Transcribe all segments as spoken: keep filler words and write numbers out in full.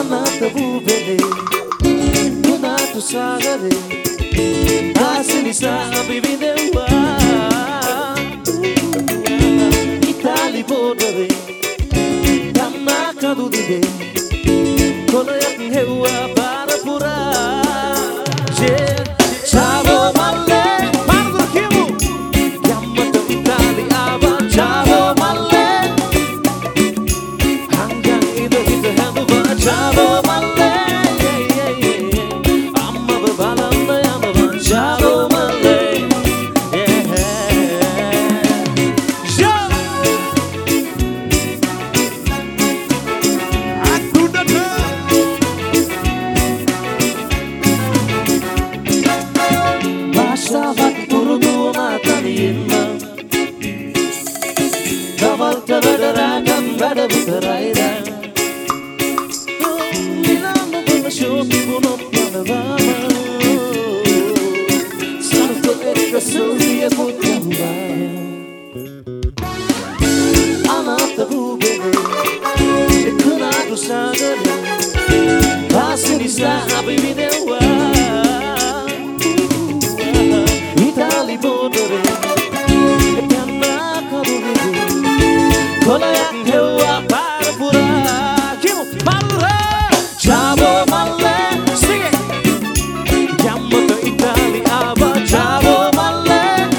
Anata bubele, kunatu sagare, asili sabi videwa. Itali bodare, tamaka dudige, kolayak hewa para pura. Chavo male, mando kimu, yamato Itali aba. Chavo male, hanggang ito ito hando ba. Chavo male, amma babalam na yama ba. Chavo male, yeah. Aku datang. Bastavat turdu mataniinna, davalta vederakan veda vitaraida. Milano dove scioppi buono pianavama, salto e soglia poteva. Anata bubele, e kunatu sagare, asili sabi videwa. Itali bodore, e tamaka dudige, kolayak hewa para pura. Kimu male, chavo male, sing it. Yamato Itali aba. Chavo male,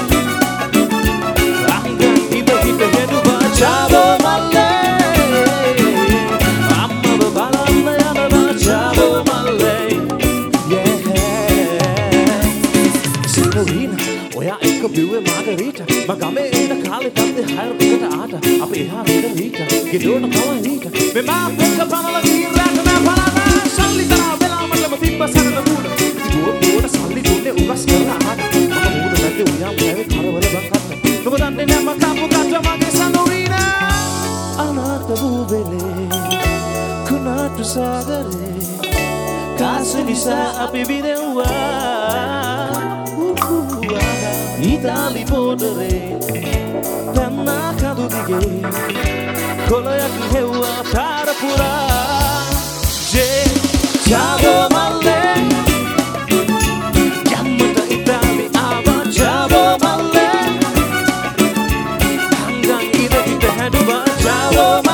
hanggang ito ito hendo ba. Chavo male, amma babalam na yama ba. Chavo male, yeah. Signorina, oya ekka biuwe margarita, magame ena kale tante hayr ekata aata, ape eha reda rita, gedona kawa rita, me ma pekka panala gira na palana, salli tara vela mata timba sarana muda, iduwa muda salli dunne ugas karna aata, maka muda nade uya muave karawala bankatta, nuba danne nama kapu katta mage Signorina. Anata bubele, kunatu sagare, kasili sa api videwa. Itali bodore, tamaka dudige, kolayak hewa para pura. Chavo male, yamato Itali aba. Chavo male, hanggang ito ito hendo ba. Chavo